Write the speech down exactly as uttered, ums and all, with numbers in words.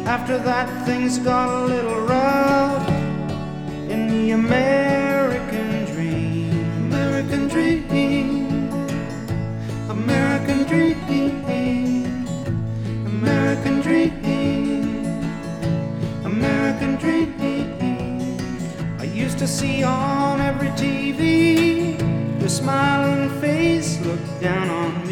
After that, things got a little rough in the American dream. American dream. American dream. American dream. American dream. I used to see on every T V your smiling face look down on me.